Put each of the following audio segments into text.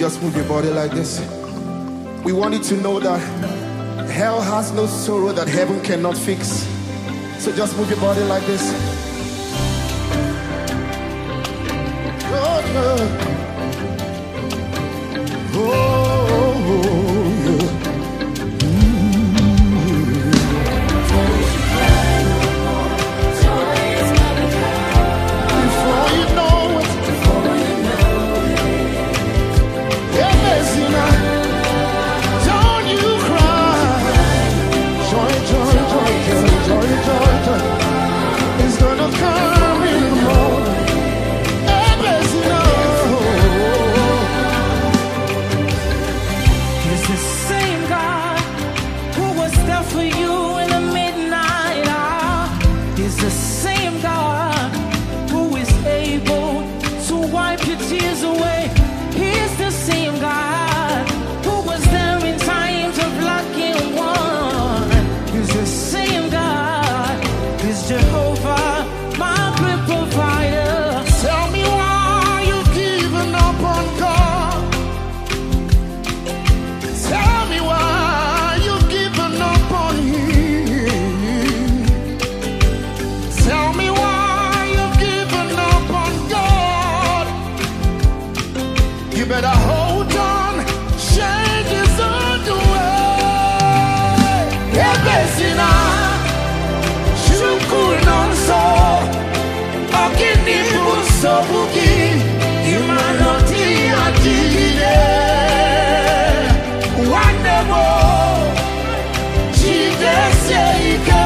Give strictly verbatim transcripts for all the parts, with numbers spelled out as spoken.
just move your body like this. We want you to know that hell has no sorrow that heaven cannot fix. So just move your body like this. Oh, yeah. Oh, yeah. You better hold on, change is on the way. Ebesina, shukunon so, okini buso buki, imanoti adile. One more, jide seike,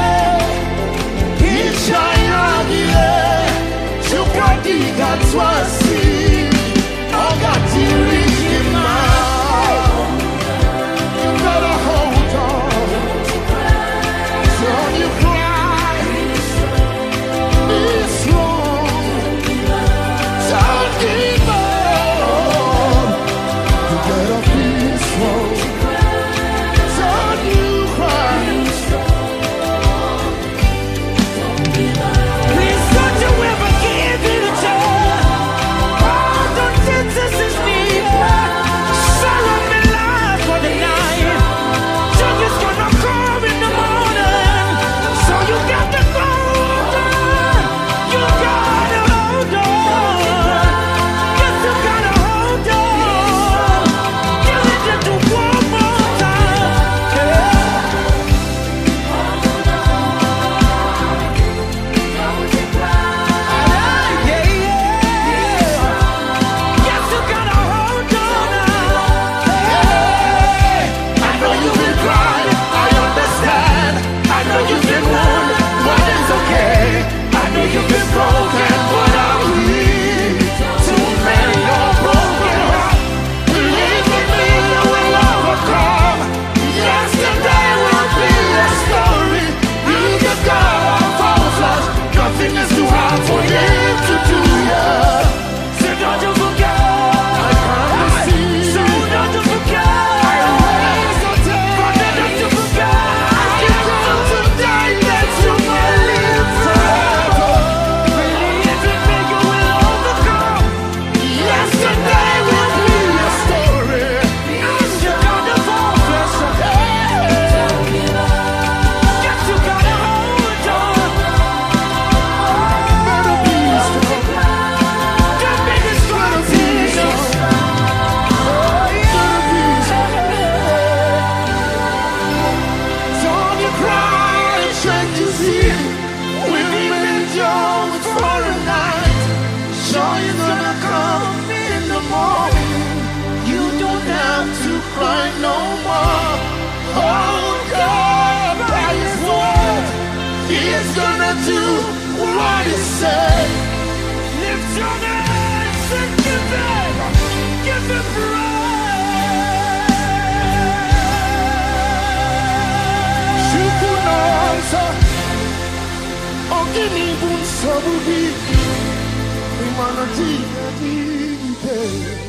ishaya gile, shukadi gatwasi. Got you reaching out. You better hold on. Don't you cry. Be strong. Don't give up. You better be strong. Don't you cry. Please don't you ever give it a chance. Do what he said. Lift your hands and give it, give it praise. Shukunansa, ogini bunsabugi, imanati adi.